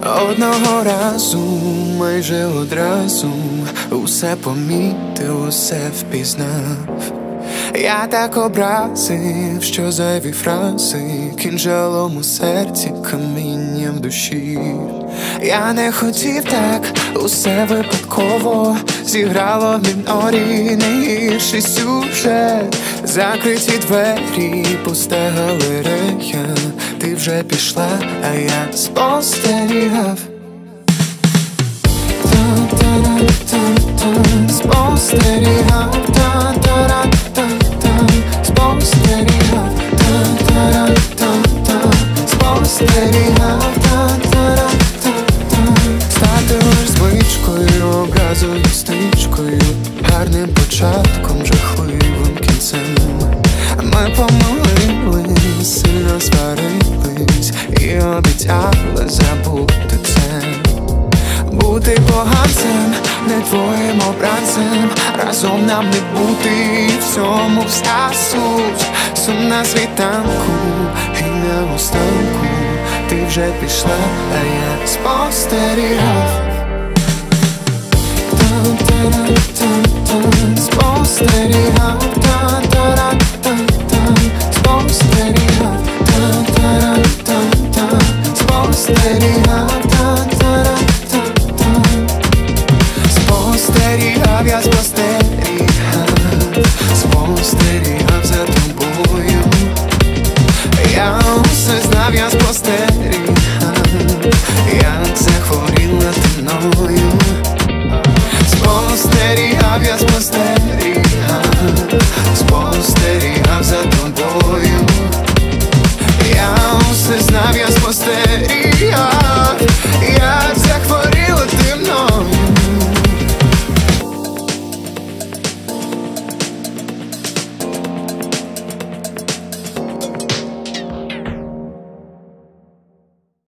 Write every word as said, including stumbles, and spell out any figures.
Одного разу, майже одразу, усе помітив, усе впізнав. Я так образив, що зайві фрази кінжалом у серці, камінням в душі. Я не хотів так, усе випадково зіграло в мінорі найгірший сюжет. Закриті двері, пуста галерея. Ти вже пішла, а я спостерігав. Спостерігав, та-та-ра-та-та, спостерігав, та-та-ра-та-та, спостерігав, та-та-ра-та-та. Стати лиш звичкою, образою, стрічкою, гарним початком, жахливим кінцем. Ми помилились, сильно сварились і обіцяли забути це. Бути поганцем, не твоїм обранцем, разом нам не бути, і в цьому вся суть. Сум на світанку і на останку. Ти вже пішла, а я спостерігав. Та-та-ра-та-та, спостерігав, та-та-ра-та-та, спостерігав, та-та-ра-та-та, спостерігав, та-та-ра-та-та. Спостерігав, я спостерігав, спостерігав за тобою. Я усе знав, я спостерігав, як захворіла ти мною. Спостерігав, я спостерігав, спостерігав за тобою. Я усе знав, я спостерігав.